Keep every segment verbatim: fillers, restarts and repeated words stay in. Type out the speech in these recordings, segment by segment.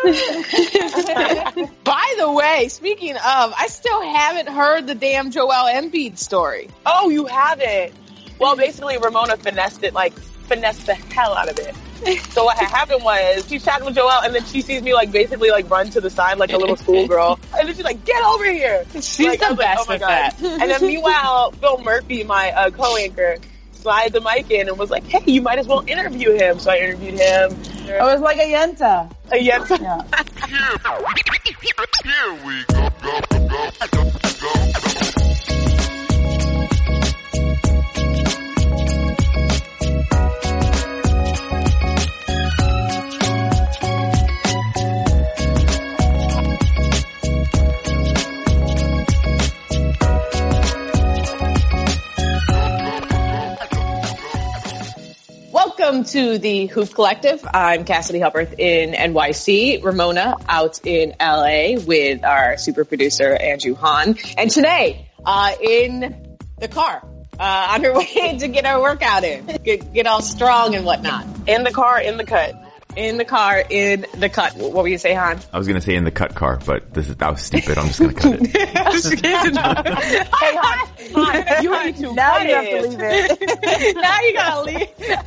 By the way, speaking of, I still haven't heard the damn Joel Embiid story. Oh, you haven't? Well, basically, Ramona finessed it, like, finessed the hell out of it. So what had happened was, she's chatting with Joel, and then she sees me, like, basically, like, run to the side like a little schoolgirl. And then she's like, get over here! She's like, the like, best oh my at God. that. And then meanwhile, Phil Murphy, my uh, co-anchor, slide the mic in and was like, hey, you might as well interview him. So I interviewed him. I was like a Yenta. A Yenta. Yeah. Here we go, go, go, go, go, go. Welcome to the Hoop Collective. I'm Cassidy Hupperth in N Y C, Ramona out in L A with our super producer Andrew Hahn, and today uh, in the car uh, on her way to get our workout in, get, get all strong and whatnot. In the car, in the cut. In the car, in the cut. What were you say, Han? I was going to say in the cut car, but this is, that was stupid. I'm just going to cut it. Hey, Han, Han, you need to Now cut you have to it. leave it. Now you gotta leave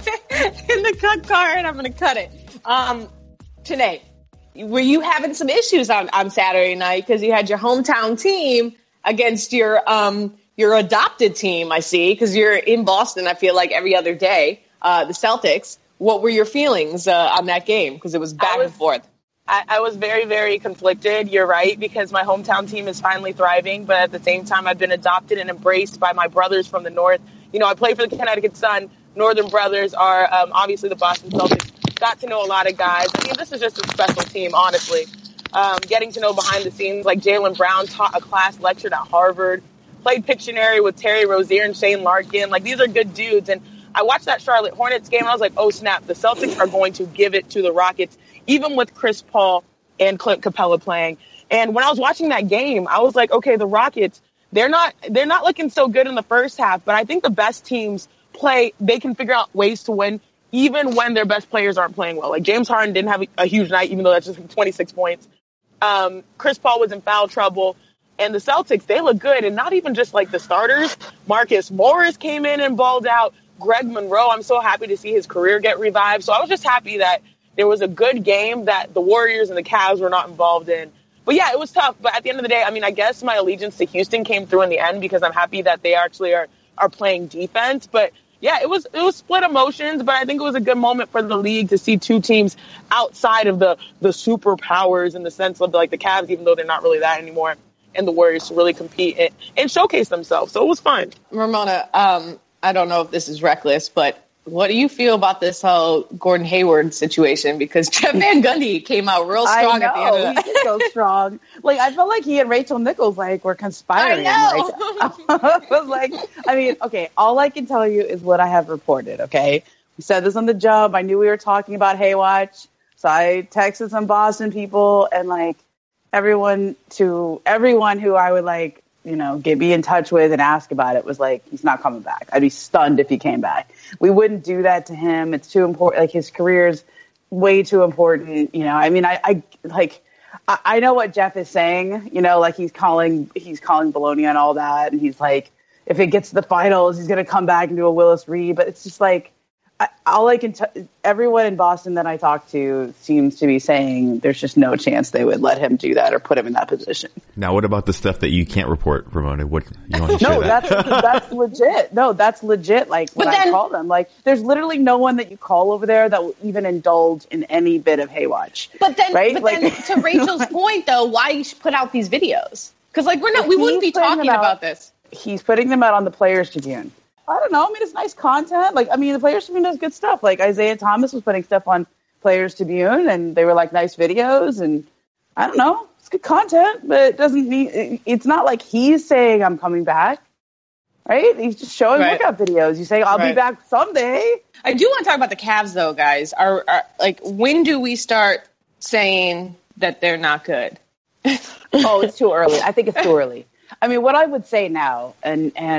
in the cut car, and I'm gonna cut it. Um, today, were you having some issues on, on Saturday night because you had your hometown team against your um your adopted team? I see, because you're in Boston. I feel like every other day, uh, the Celtics. What were your feelings uh, on that game? Because it was back was- and forth. I, I was very, very conflicted. You're right, because my hometown team is finally thriving, but at the same time, I've been adopted and embraced by my brothers from the North. You know, I play for the Connecticut Sun. Northern brothers are um, obviously the Boston Celtics. Got to know a lot of guys. I mean, this is just a special team, honestly. Um, getting to know behind the scenes, like Jaylen Brown taught a class, lectured at Harvard, played Pictionary with Terry Rozier and Shane Larkin. Like, these are good dudes. And I watched that Charlotte Hornets game, and I was like, oh, snap, the Celtics are going to give it to the Rockets, even with Chris Paul and Clint Capella playing. And when I was watching that game, I was like, okay, the Rockets, they're not they're not looking so good in the first half, but I think the best teams play, they can figure out ways to win, even when their best players aren't playing well. Like, James Harden didn't have a, a huge night, even though that's just twenty-six points. Um, Chris Paul was in foul trouble. And the Celtics, they look good, and not even just like the starters. Marcus Morris came in and balled out. Greg Monroe, I'm so happy to see his career get revived. So I was just happy that there was a good game that the Warriors and the Cavs were not involved in. But yeah, it was tough. But at the end of the day, I mean, I guess my allegiance to Houston came through in the end because I'm happy that they actually are, are playing defense. But yeah, it was, it was split emotions, but I think it was a good moment for the league to see two teams outside of the, the superpowers in the sense of like the Cavs, even though they're not really that anymore, and the Warriors to really compete and, and showcase themselves. So it was fun. Ramona, um, I don't know if this is reckless, but what do you feel about this whole Gordon Hayward situation? Because Jeff Van Gundy came out real strong I at the end know, of that. he did go strong. Like, I felt like he and Rachel Nichols, like, were conspiring. I know. Like, I was like, I mean, okay, all I can tell you is what I have reported, okay? We said this on the Jump. I knew we were talking about Haywatch, so I texted some Boston people, and, like, everyone to everyone who I would, like, you know, get be in touch with and ask about it was like, he's not coming back. I'd be stunned if he came back. We wouldn't do that to him. It's too important. Like, his career's way too important. You know, I mean, I, I like, I, I know what Jeff is saying, you know, like he's calling, he's calling baloney and all that. And he's like, if it gets to the finals, he's going to come back and do a Willis Reed. But it's just like, I, all I can tell, everyone in Boston that I talk to seems to be saying there's just no chance they would let him do that or put him in that position. Now, what about the stuff that you can't report, Ramona? What you want to share No, that? that's that's legit. No, that's legit. Like, when But then- I call them, like, there's literally no one that you call over there that will even indulge in any bit of Haywatch. But then, Right? but Like- then to Rachel's point, though, why you should put out these videos? Because like we're not, we He's wouldn't be putting talking them out- about this. He's putting them out on the Players Tribune. I don't know. I mean, it's nice content. Like, I mean, the Players Tribune does good stuff. Like, Isaiah Thomas was putting stuff on Players Tribune, and they were like nice videos. And I don't know, it's good content, but it doesn't mean it's not like he's saying I'm coming back, right? He's just showing Right. workout videos. He's saying I'll Right. be back someday. I do want to talk about the Cavs, though, guys. Are, are like, when do we start saying that they're not good? Oh, it's too early. I think it's too early. I mean, what I would say now, and and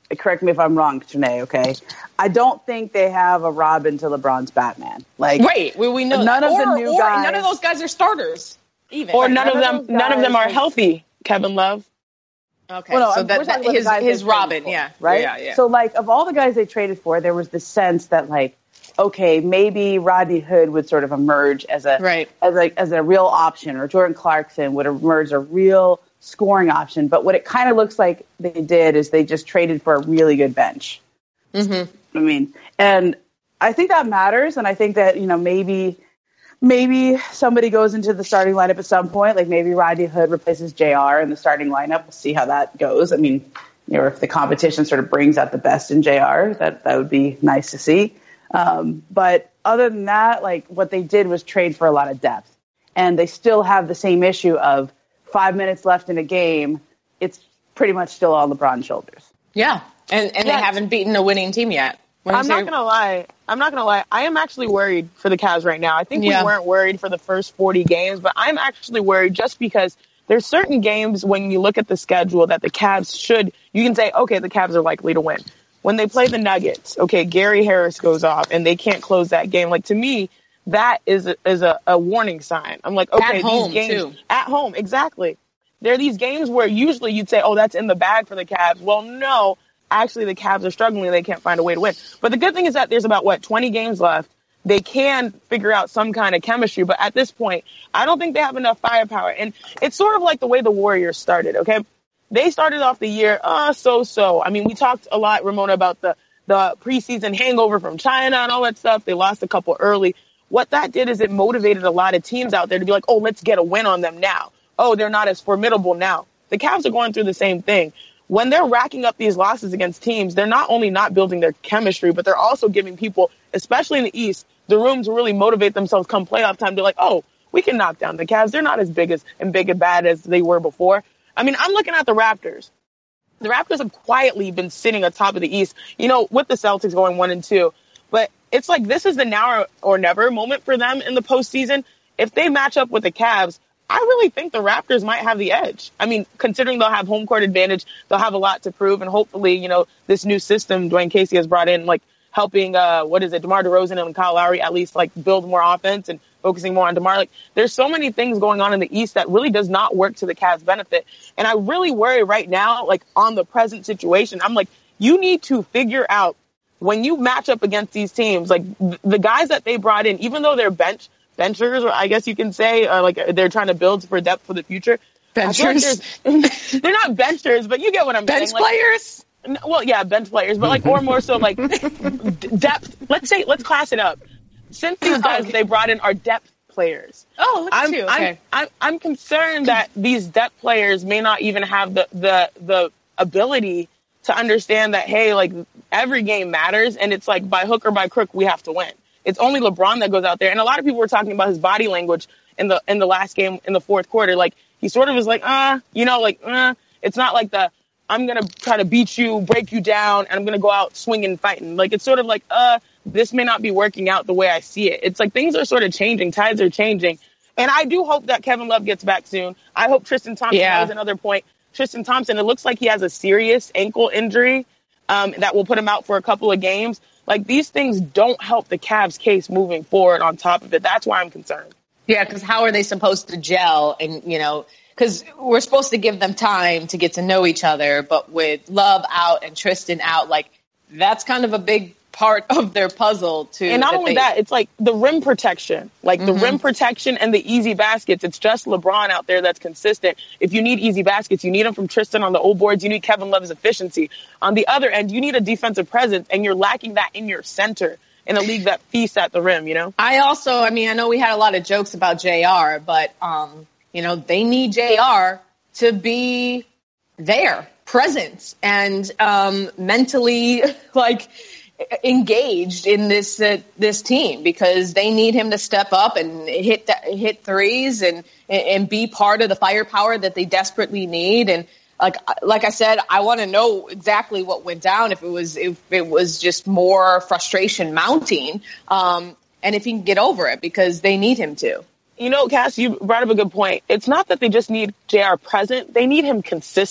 correct me if I'm wrong, Trinae, okay? I don't think they have a Robin to LeBron's Batman. Like, right, we, we know none that. of or, the new or guys. None of those guys are starters, even. Or Like, none, none of of them, those none of them guys are have- healthy. Kevin Love. Okay, Well, no, so I'm- that, we're that talking about the his guys they his traded Robin, for, yeah, right? Yeah, yeah. So, like, of all the guys they traded for, there was the sense that, like, okay, maybe Rodney Hood would sort of emerge as a Right. as a as a real option, or Jordan Clarkson would emerge as a real scoring option. But what it kind of looks like they did is they just traded for a really good bench. Mm-hmm. I mean, and I think that matters, and I think that, you know, maybe maybe somebody goes into the starting lineup at some point, like maybe Rodney Hood replaces J R in the starting lineup. We'll see how that goes. I mean, you know, if the competition sort of brings out the best in J R, that that would be nice to see. Um, but other than that, like, what they did was trade for a lot of depth, and they still have the same issue of five minutes left in a game. It's pretty much still on LeBron's shoulders. Yeah, and and Yeah. they haven't beaten a winning team yet. When I'm you not say- gonna lie. I'm not gonna lie. I am actually worried for the Cavs right now. I think Yeah. we weren't worried for the first forty games, but I'm actually worried just because there's certain games when you look at the schedule that the Cavs should, you can say, okay, the Cavs are likely to win. When they play the Nuggets, okay, Gary Harris goes off and they can't close that game. Like, to me, that is a, is a, a warning sign. I'm like, okay, At home, these games too. at home, exactly. There are these games where usually you'd say, oh, that's in the bag for the Cavs. Well, no, actually the Cavs are struggling and they can't find a way to win. But the good thing is that there's about, what, twenty games left. They can figure out some kind of chemistry. But at this point, I don't think they have enough firepower. And it's sort of like the way the Warriors started, okay? They started off the year, uh, so-so. I mean, we talked a lot, Ramona, about the, the preseason hangover from China and all that stuff. They lost a couple early. What that did is it motivated a lot of teams out there to be like, oh, let's get a win on them now. Oh, they're not as formidable now. The Cavs are going through the same thing. When they're racking up these losses against teams, they're not only not building their chemistry, but they're also giving people, especially in the East, the room to really motivate themselves come playoff time. They're like, oh, we can knock down the Cavs. They're not as big as and big and bad as they were before. I mean, I'm looking at the Raptors. The Raptors have quietly been sitting atop of the East, you know, with the Celtics going one and two. But it's like this is the now or never moment for them in the postseason. If they match up with the Cavs, I really think the Raptors might have the edge. I mean, considering they'll have home court advantage, they'll have a lot to prove. And hopefully, you know, this new system Dwayne Casey has brought in, like helping, uh, what is it, DeMar DeRozan and Kyle Lowry at least like build more offense and focusing more on DeMar. Like, there's so many things going on in the East that really does not work to the Cavs' benefit. And I really worry right now, like on the present situation, I'm like, you need to figure out when you match up against these teams, like th- the guys that they brought in, even though they're bench benchers, or I guess you can say, uh, like they're trying to build for depth for the future. I feel like Benchers? there's- they're not benchers, but you get what I'm bench saying. Like, players. n- well, yeah, bench players, but like, or more so like d- depth. Let's say, let's class it up. Since these guys Okay. they brought in are depth players. Oh, look at I'm, you. I'm, Okay. I'm, I'm concerned that these depth players may not even have the, the, the ability to understand that, hey, like every game matters. And it's like by hook or by crook, we have to win. It's only LeBron that goes out there. And a lot of people were talking about his body language in the, in the last game in the fourth quarter. Like he sort of was like, uh, you know, like, uh, it's not like the, I'm going to try to beat you, break you down, and I'm going to go out swinging, fighting. Like, it's sort of like, uh, this may not be working out the way I see it. It's like things are sort of changing. Tides are changing. And I do hope that Kevin Love gets back soon. I hope Tristan Thompson, Yeah. that was another point. Tristan Thompson, it looks like he has a serious ankle injury um, that will put him out for a couple of games. Like, these things don't help the Cavs case moving forward on top of it. That's why I'm concerned. Yeah, because how are they supposed to gel? And, you know, because we're supposed to give them time to get to know each other. But with Love out and Tristan out, like, that's kind of a big part of their puzzle, too. And not that only they- that, it's like the rim protection, like the rim protection and the easy baskets. It's just LeBron out there that's consistent. If you need easy baskets, you need them from Tristan on the old boards. You need Kevin Love's efficiency. On the other end, you need a defensive presence, and you're lacking that in your center in a league that feasts at the rim, you know? I also, I mean, I know we had a lot of jokes about J R, but, um, you know, they need J R to be there, present, and um, mentally, like, engaged in this uh, this team, because they need him to step up and hit th- hit threes and and be part of the firepower that they desperately need. And like like I said, I want to know exactly what went down. If it was if it was just more frustration mounting, um, and if he can get over it, because they need him to. You know, Cass, you brought up a good point. It's not that they just need J R present. They need him consistent.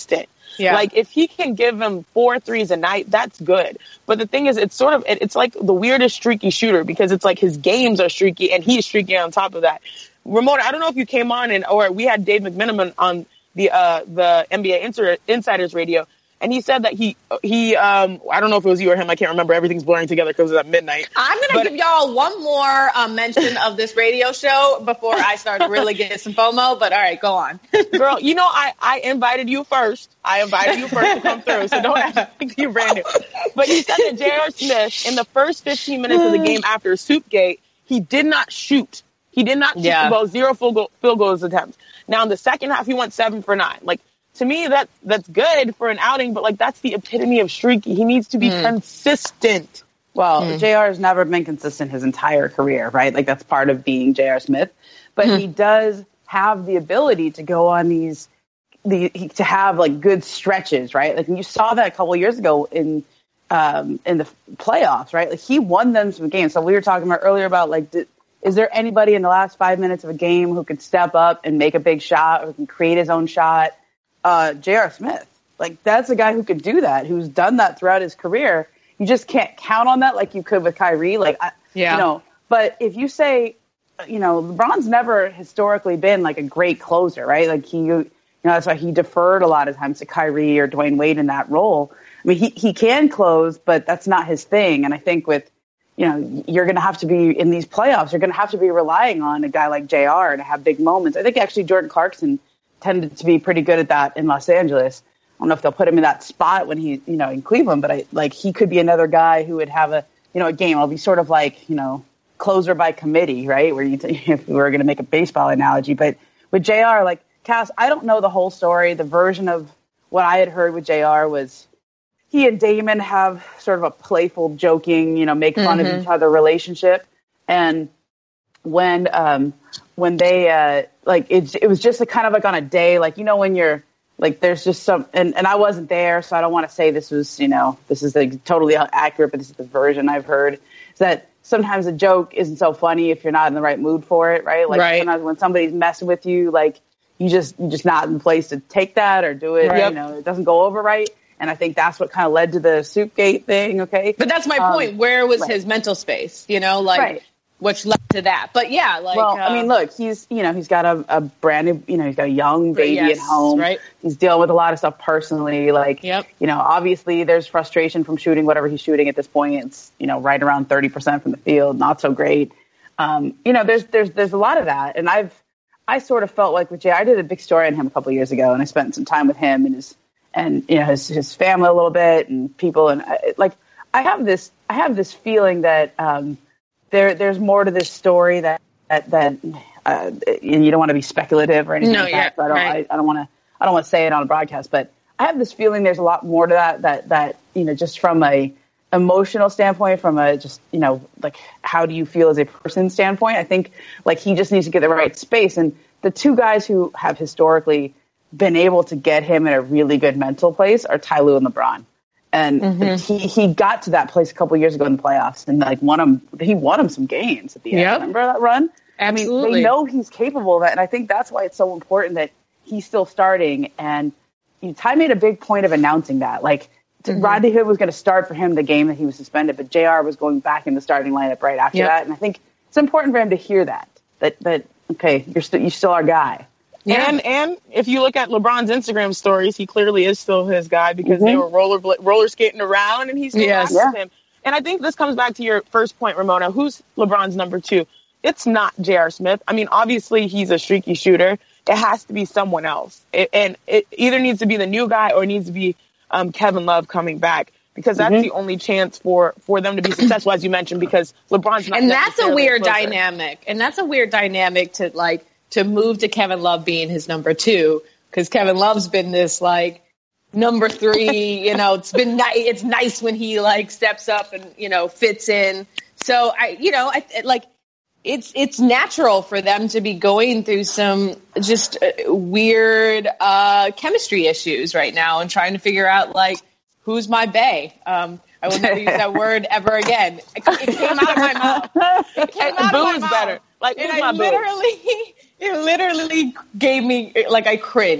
Yeah. Like, if he can give him four threes a night, that's good. But the thing is, it's sort of, it, it's like the weirdest streaky shooter because it's like his games are streaky and he's streaky on top of that. Ramona, I don't know if you came on and, or we had Dave McMenamin on the, uh, the N B A Inter- Insiders Radio. And he said that he, he, um, I don't know if it was you or him. I can't remember. Everything's blurring together because it's at midnight. I'm going to give y'all one more um, mention of this radio show before I start to really get some FOMO. But all right, go on. Girl, you know, I, I invited you first. I invited you first to come through. So don't act like you brand new. But he said that J R. Smith, in the first fifteen minutes of the game after Soupgate, he did not shoot. He did not shoot Yeah. the ball, zero field, goal, field goals attempts. Now, in the second half, he went seven for nine. Like, to me, that that's good for an outing, but like that's the epitome of streaky. He needs to be mm. consistent. Well, mm. J R has never been consistent his entire career, right? Like that's part of being J R. Smith. But mm. he does have the ability to go on these, the he, to have like good stretches, right? Like you saw that a couple of years ago in um, in the playoffs, right? Like he won them some games. So we were talking about earlier about like, did, is there anybody in the last five minutes of a game who could step up and make a big shot or can create his own shot? Uh, J R. Smith. Like, that's a guy who could do that, who's done that throughout his career. You just can't count on that like you could with Kyrie. Like, I, yeah. you know, but if you say, you know, LeBron's never historically been like a great closer, right? Like, he, you know, that's why he deferred a lot of times to Kyrie or Dwayne Wade in that role. I mean, he, he can close, but that's not his thing. And I think with, you know, you're going to have to be in these playoffs, you're going to have to be relying on a guy like J R to have big moments. I think actually Jordan Clarkson tended to be pretty good at that in Los Angeles. I don't know if they'll put him in that spot when he, you know, in Cleveland, but I like he could be another guy who would have a, you know, a game. It'll be sort of like, you know, closer by committee, right? Where you, t- if we were going to make a baseball analogy, but with J R, like Cass, I don't know the whole story. The version of what I had heard with J R was he and Damon have sort of a playful, joking, you know, make fun mm-hmm. of each other relationship, and when um when they uh like it it was just a kind of like on a day, like, you know, when you're like there's just some and, and I wasn't there, so I don't want to say this was, you know, this is like totally accurate, but this is the version I've heard, is that sometimes a joke isn't so funny if you're not in the right mood for it, right? Like right. sometimes when somebody's messing with you, like you just you're just not in the place to take that or do it, right. You know, it doesn't go over right. And I think that's what kind of led to the Soupgate thing, okay? But that's my um, point. Where was right. his mental space, you know, like right. which led to that. But yeah, like, well, uh, I mean, look, he's, you know, he's got a, a brand new, you know, he's got a young baby yes, at home. Right. He's dealing with a lot of stuff personally. Like, yep. you know, obviously there's frustration from shooting whatever he's shooting at this point. It's, you know, right around thirty percent from the field. Not so great. Um, you know, there's, there's, there's a lot of that. And I've, I sort of felt like with Jay, I did a big story on him a couple of years ago, and I spent some time with him and his, and, you know, his, his family a little bit and people. And I, like, I have this, I have this feeling that, um, there, there's more to this story that, that, that uh, and you don't want to be speculative or anything no, like yeah, that. So I don't, right. I, I don't want to, I don't want to say it on a broadcast, but I have this feeling there's a lot more to that, that, that, you know, just from a emotional standpoint, from a just, you know, like, how do you feel as a person standpoint? I think like he just needs to get the right space. And the two guys who have historically been able to get him in a really good mental place are Ty Lue and LeBron. And mm-hmm. he, he got to that place a couple of years ago in the playoffs and like won him, he won him some games at the end. Yep. Remember that run? Absolutely. I mean, they know he's capable of that. And I think that's why it's so important that he's still starting. And you know, Ty made a big point of announcing that. Like, mm-hmm. Rodney Hood was going to start for him the game that he was suspended, but J R was going back in the starting lineup right after yep. that. And I think it's important for him to hear that, that, that okay, you're still, you're still our guy. Yeah. And and if you look at LeBron's Instagram stories, he clearly is still his guy because mm-hmm. they were roller roller skating around and he's still yes. yeah. with him. And I think this comes back to your first point, Ramona. Who's LeBron's number two? It's not J R. Smith. I mean, obviously he's a streaky shooter. It has to be someone else. It, and it either needs to be the new guy or it needs to be um, Kevin Love coming back because that's mm-hmm. the only chance for, for them to be successful, as you mentioned, because LeBron's not. And that's a weird closer. dynamic. And that's a weird dynamic to like, to move to Kevin Love being his number two, because Kevin Love's been this like number three, you know, it's been nice. It's nice when he like steps up and, you know, fits in. So I, you know, I like it's, it's natural for them to be going through some just uh, weird, uh, chemistry issues right now and trying to figure out like, who's my bae? Um, I will never use that word ever again. It, it came out of my mouth. It came out Boo of my is mouth. better. Like, and my I boo? literally, it literally gave me, like, I cringed.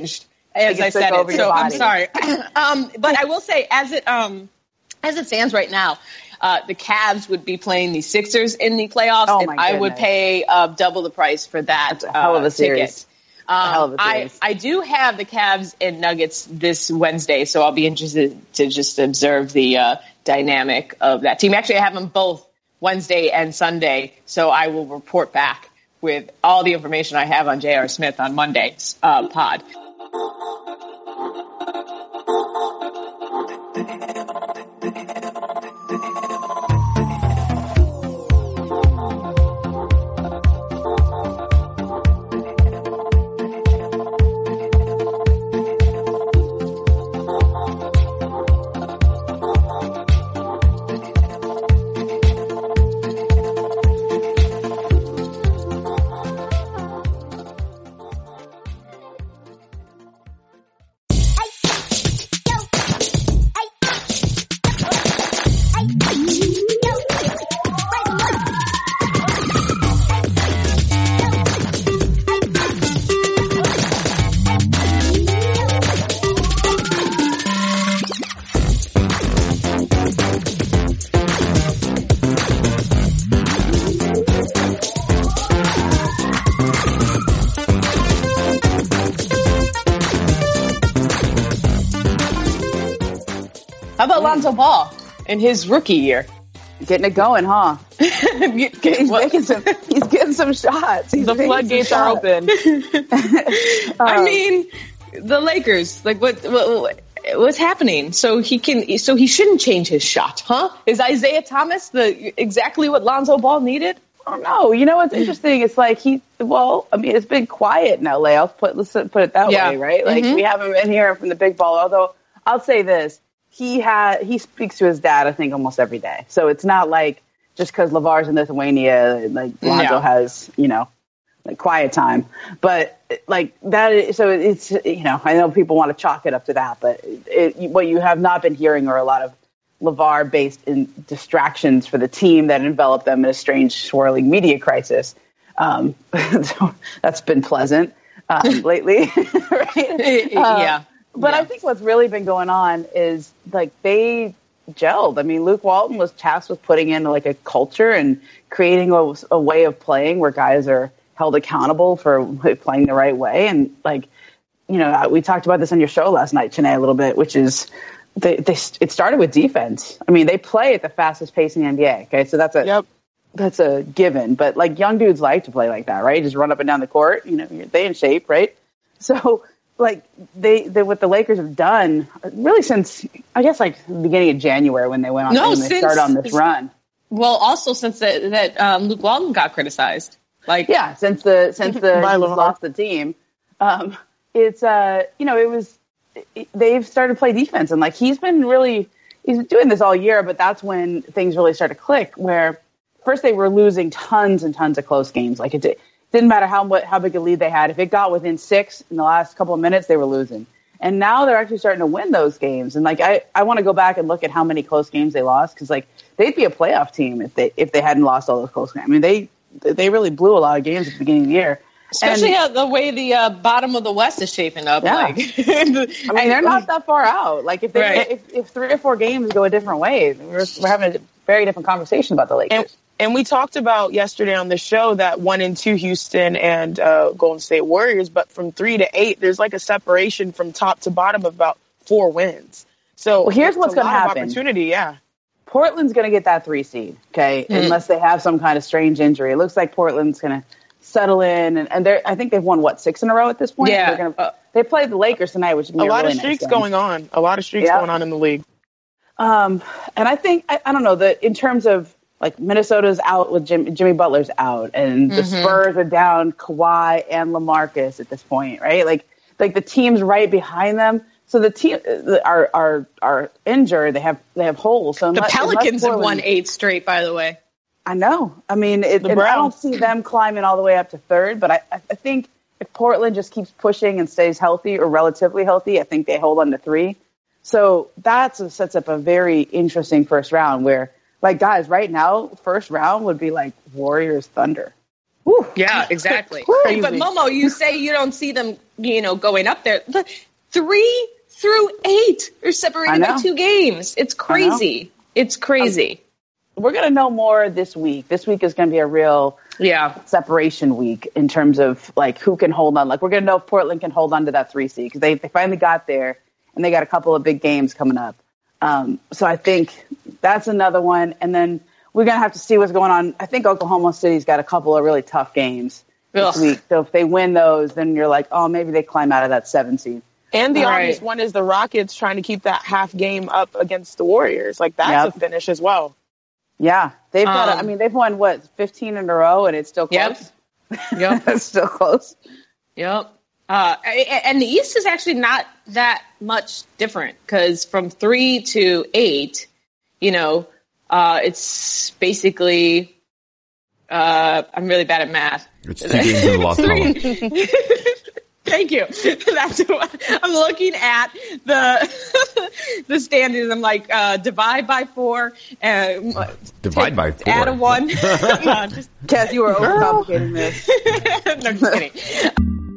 as Take a I stick said over it. your So I'm body. sorry. um, but I will say, as it um, as it stands right now, uh, the Cavs would be playing the Sixers in the playoffs, Oh, and my I would goodness. pay uh, double the price for that. That's a hell of a uh, series. ticket. Um, hell of a I, series. I do have the Cavs and Nuggets this Wednesday, so I'll be interested to just observe the uh, dynamic of that team. Actually, I have them both Wednesday and Sunday, so I will report back with all the information I have on J R. Smith on Monday's uh, pod. How about Lonzo Ball in his rookie year? Getting it going, huh? He's Well, making some. He's getting some shots. He's The making floodgates some are shots. open. I mean, the Lakers, like what, what what's happening? So he can, so he shouldn't change his shot, huh? Is Isaiah Thomas the exactly what Lonzo Ball needed? I don't know. You know what's interesting? It's like he. Well, I mean, it's been quiet in L A. I'll put let's put it that Yeah. way, right? Like Mhm. we haven't been hearing from the big ball. Although I'll say this, he had he speaks to his dad, I think, almost every day. So it's not like just because LeVar's in Lithuania, like Lonzo No. has, you know, like quiet time. But like that, is, so it's you know, I know people want to chalk it up to that, but it, what you have not been hearing are a lot of LeVar based in distractions for the team that envelop them in a strange swirling media crisis. Um, so that's been pleasant um, lately, right? Uh, yeah. But Yeah. I think what's really been going on is like they gelled. I mean, Luke Walton was tasked with putting in like a culture and creating a, a way of playing where guys are held accountable for playing the right way. And like, you know, we talked about this on your show last night, Chennai, a little bit, which is they, they it started with defense. I mean, they play at the fastest pace in the N B A. Okay, so that's a Yep. that's a given. But like young dudes like to play like that, right? Just run up and down the court. You know, they in shape, right? So like they, they what the Lakers have done really since I guess like the beginning of January when they went on No, when they since- started on this run. Well, also since that, that um, Luke Walton got criticized, like Yeah, since the since the By he's LeVar. lost the team, um, it's uh you know it was it, they've started to play defense and like he's been really he's been doing this all year, but that's when things really started to click. Where first they were losing tons and tons of close games, like it did, didn't matter how much how big a lead they had. If it got within six in the last couple of minutes, they were losing. And now they're actually starting to win those games. And like I, I want to go back and look at how many close games they lost because like they'd be a playoff team if they if they hadn't lost all those close games. I mean they they really blew a lot of games at the beginning of the year. especially And- uh, the way the uh, bottom of the West is shaping up. Yeah. Like, I mean, they're not that far out. Like if they Right. if, if three or four games go a different way, we're, we're having a very different conversation about the Lakers. And, and we talked about yesterday on the show that one and two Houston and uh, Golden State Warriors, but from three to eight, there's like a separation from top to bottom of about four wins. So Well, here's it's what's a gonna lot of happen. Opportunity, yeah. Portland's going to get that three seed, okay, Mhm. unless they have some kind of strange injury. It looks like Portland's going to settle in, and, and they're I think they've won what six in a row at this point. Yeah. They're gonna, Uh, they play the Lakers tonight, which is gonna A be lot really of streaks nice game. going on. A lot of streaks Yeah. going on in the league. Um, and I think I, I don't know that in terms of like Minnesota's out with Jim, Jimmy Butler's out, and the Mhm. Spurs are down Kawhi and LaMarcus at this point, right? Like like the teams right behind them. So the team uh, are are are injured. They have they have holes. So the unless, Pelicans unless have Portland- won eight straight, by the way. I know. I mean, it, The and I don't Browns. see them climbing all the way up to third, but I, I think if Portland just keeps pushing and stays healthy or relatively healthy, I think they hold on to three. So that's a, sets up a very interesting first round where, like, guys, right now, first round would be like Warriors Thunder. Woo. Yeah, exactly. Crazy. But Momo, you say you don't see them, you know, going up there. Look, three through eight are separated by two games. It's crazy. It's crazy. Um, we're going to know more this week. This week is going to be a real yeah separation week in terms of like who can hold on. Like we're going to know if Portland can hold on to that three seed because they, they finally got there and they got a couple of big games coming up. Um, so I think that's another one. And then we're going to have to see what's going on. I think Oklahoma City's got a couple of really tough games Ugh. this week. So if they win those, then you're like, oh, maybe they climb out of that seven seed. And the All obvious right. one is the Rockets trying to keep that half game up against the Warriors. Like, that's Yep. a finish as well. Yeah. They've got, Um, a, I mean, they've won, what, fifteen in a row, and it's still close? Yep. Yep. It's still close. Yep. Uh, a- and the East is actually not that much different because from three to eight, you know, uh, it's basically, uh, I'm really bad at math. It's two games in the lost column. Thank you. That's what I'm looking at the the standings. I'm like, uh, divide by four, and Divide by four. add a one. No, just, Cass, you were overcomplicating this. no, just kidding.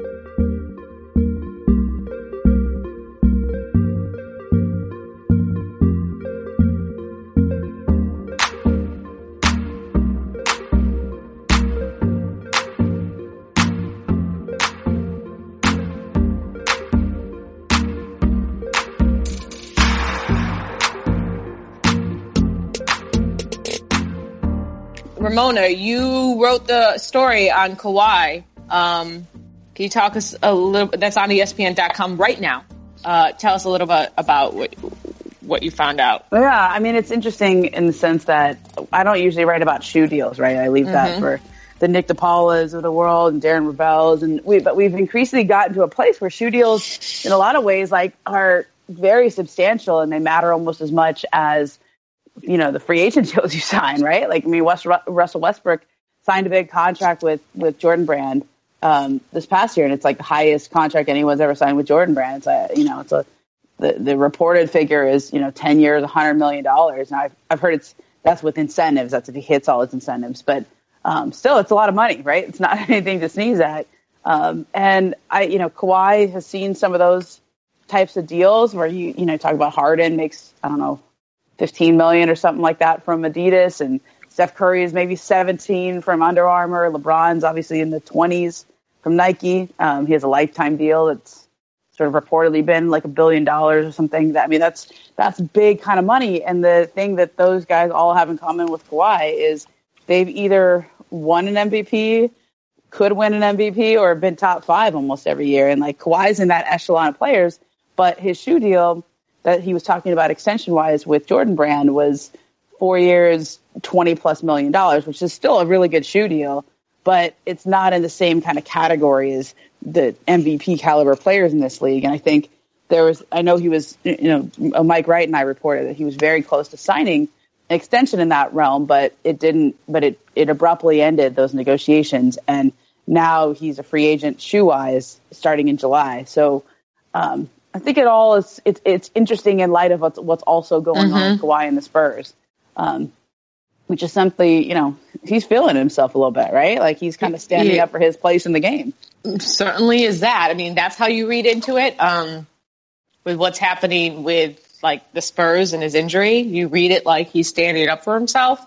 Ramona, you wrote the story on Kawhi. Um, can you talk us a little? That's on E S P N dot com right now. Uh, tell us a little bit about what what you found out. Yeah, I mean, it's interesting in the sense that I don't usually write about shoe deals, right? I leave that for the Nick DePaulas of the world and Darren Rebels, and we, but we've increasingly gotten to a place where shoe deals, in a lot of ways, like are very substantial and they matter almost as much as, you know, the free agent deals you sign, right? Like, I mean, West, Russell Westbrook signed a big contract with, with Jordan Brand, um, this past year. And it's like the highest contract anyone's ever signed with Jordan Brand. It's a, you know, it's a, the, the reported figure is, you know, ten years, a hundred million dollars. Now I've, I've heard it's, that's with incentives. That's if he hits all his incentives, but, um, still it's a lot of money, right? It's not anything to sneeze at. Um, and I, you know, Kawhi has seen some of those types of deals where you, you know, talk about Harden makes, I don't know, fifteen million or something like that from Adidas, and Steph Curry is maybe seventeen from Under Armour. LeBron's obviously in the twenties from Nike. Um, he has a lifetime deal that's sort of reportedly been like a billion dollars or something. That, I mean, that's, that's big kind of money. And the thing that those guys all have in common with Kawhi is they've either won an M V P, could win an M V P, or been top five almost every year. And like Kawhi's in that echelon of players, but his shoe deal that he was talking about extension wise with Jordan Brand was four years, twenty plus million dollars, which is still a really good shoe deal, but it's not in the same kind of category as the M V P caliber players in this league. And I think there was, I know he was, you know, Mike Wright and I reported that he was very close to signing an extension in that realm, but it didn't, but it, it abruptly ended those negotiations. And now he's a free agent shoe wise starting in July. So, um, I think it all is, it's, it's interesting in light of what's, what's also going mm-hmm. on with Kawhi and the Spurs. Um, which is simply, you know, he's feeling himself a little bit, right? Like he's kind of standing yeah. up for his place in the game. Certainly is that. I mean, that's how you read into it. Um, with what's happening with like the Spurs and his injury, you read it like he's standing up for himself.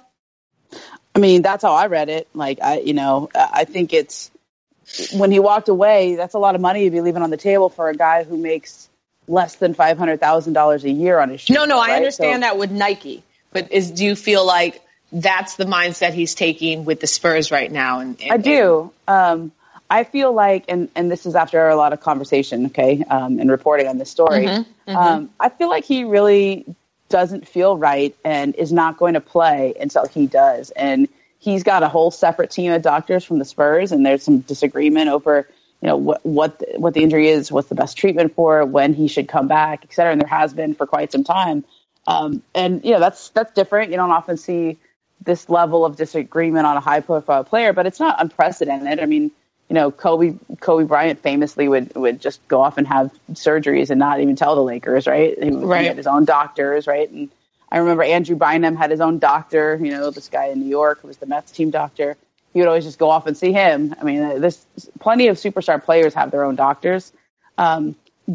I mean, that's how I read it. Like, I, you know, I think it's, when he walked away, that's a lot of money to be leaving on the table for a guy who makes less than five hundred thousand dollars a year on his shoe. No, no, right? I understand so, that with Nike, but is, do you feel like that's the mindset he's taking with the Spurs right now? And, and I do. Um, I feel like, and, and this is after a lot of conversation, okay, um, and reporting on this story. Mm-hmm, mm-hmm. Um, I feel like he really doesn't feel right and is not going to play until he does. And he's got a whole separate team of doctors from the Spurs, and there's some disagreement over, you know, what what the, what the injury is, what's the best treatment for it, when he should come back, et cetera. And there has been for quite some time. Um, and, you know, that's that's different. You don't often see this level of disagreement on a high-profile player, but it's not unprecedented. I mean, you know, Kobe Kobe Bryant famously would, would just go off and have surgeries and not even tell the Lakers, right? He, right. he had his own doctors, right? And I remember Andrew Bynum had his own doctor, you know, this guy in New York who was the Mets team doctor. He would always just go off and see him. I mean, this plenty of superstar players have their own doctors. Um, but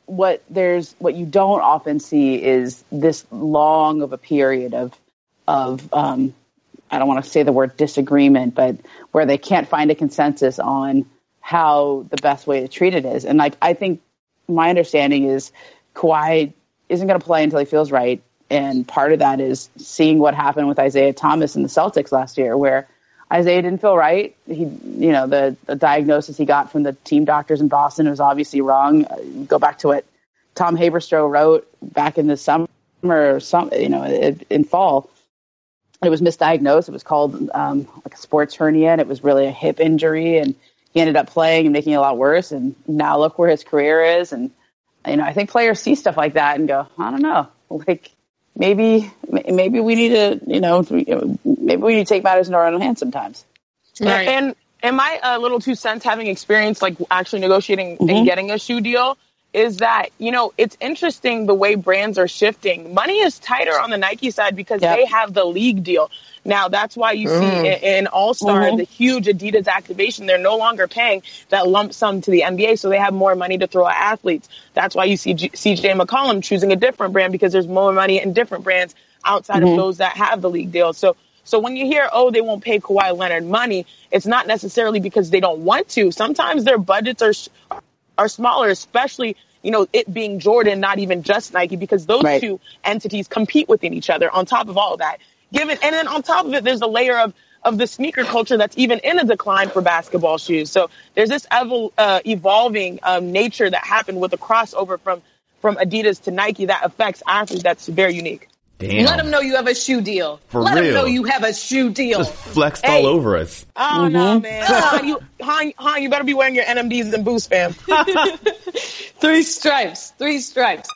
what there's what you don't often see is this long of a period of of um, I don't want to say the word disagreement, but where they can't find a consensus on how the best way to treat it is. And like I think my understanding is Kawhi isn't going to play until he feels right, and part of that is seeing what happened with Isaiah Thomas and the Celtics last year, where Isaiah didn't feel right. He, you know, the, the diagnosis he got from the team doctors in Boston was obviously wrong. Uh, go back to what Tom Haberstroh wrote back in the summer, or some, you know, in, in fall. It was misdiagnosed. It was called um, like a sports hernia, and it was really a hip injury. And he ended up playing and making it a lot worse. And now look where his career is. And you know, I think players see stuff like that and go, I don't know, like. Maybe, maybe we need to, you know, maybe we need to take matters into our own hands sometimes. Right. And, and my uh, little two cents, having experience like actually negotiating mm-hmm. and getting a shoe deal, is that, you know, it's interesting the way brands are shifting. Money is tighter on the Nike side because yep. they have the league deal. Now, that's why you mm. see in, in All-Star mm-hmm. the huge Adidas activation. They're no longer paying that lump sum to the N B A, so they have more money to throw at athletes. That's why you see G- C J McCollum choosing a different brand, because there's more money in different brands outside mm-hmm. of those that have the league deal. So, so when you hear, oh, they won't pay Kawhi Leonard money, it's not necessarily because they don't want to. Sometimes their budgets are are smaller, especially, you know, it being Jordan, not even just Nike, because those right. two entities compete within each other on top of all of that. Given, and then on top of it, there's a layer of, of the sneaker culture that's even in a decline for basketball shoes. So there's this evol- uh, evolving um, nature that happened with the crossover from, from Adidas to Nike that affects athletes. That's very unique. Damn. Let them know you have a shoe deal. For Let real. them know you have a shoe deal. Just flexed hey. all over us. Oh, mm-hmm. no, man. Han, you, Han, Han, you better be wearing your N M Ds and Boost, fam. Three stripes. Three stripes.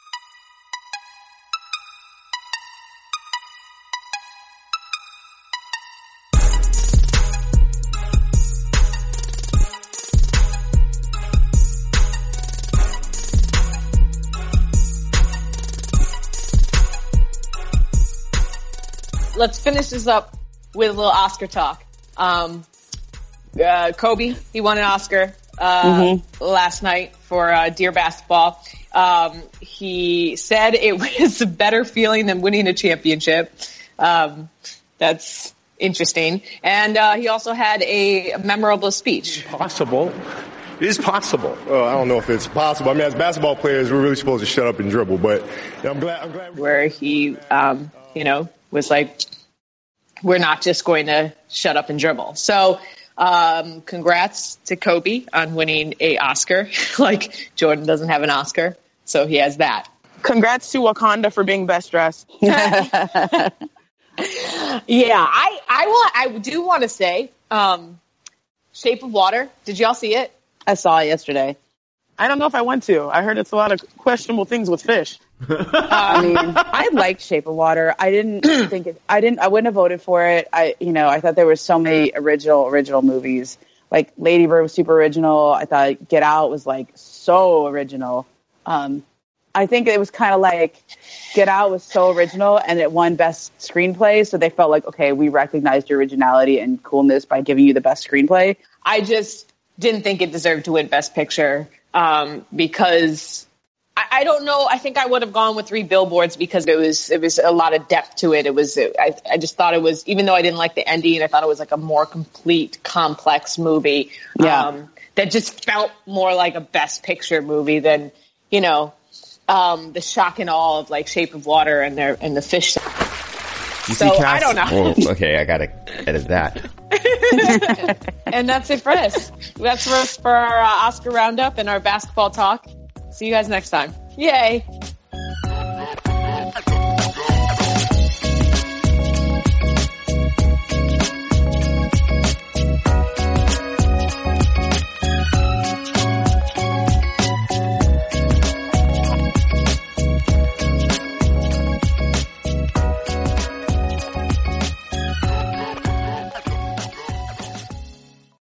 Let's finish this up with a little Oscar talk. Um, uh, Kobe, he won an Oscar uh, mm-hmm. last night for uh, Dear Basketball. Um, he said it was a better feeling than winning a championship. Um, that's interesting. And uh, he also had a memorable speech. Possible. It is possible. Uh, I don't know if it's possible. I mean, as basketball players, we're really supposed to shut up and dribble. But you know, I'm glad. I'm glad. Where he, um, you know, was like, we're not just going to shut up and dribble. So, um, congrats to Kobe on winning a Oscar. Like, Jordan doesn't have an Oscar, so he has that. Congrats to Wakanda for being best dressed. Yeah, I, I want, I do want to say, um, Shape of Water. Did y'all see it? I saw it yesterday. I don't know if I went to. I heard it's a lot of questionable things with fish. I mean, I liked Shape of Water. I didn't think it, I didn't, I wouldn't have voted for it. I, you know, I thought there were so many original, original movies. Like Lady Bird was super original. I thought Get Out was like so original. Um, I think it was kind of like Get Out was so original and it won best screenplay. So they felt like, okay, we recognized your originality and coolness by giving you the best screenplay. I just didn't think it deserved to win best picture. Um, because I, I don't know. I think I would have gone with Three Billboards because it was, it was a lot of depth to it. It was, I, I just thought it was, even though I didn't like the ending, I thought it was like a more complete, complex movie. Yeah. Um, that just felt more like a best picture movie than, you know, um, the shock and awe of like Shape of Water and their, and the fish. You so see I don't know. Well, okay, I gotta edit that. And that's it for us. That's for us for our uh, Oscar roundup and our basketball talk. See you guys next time. Yay.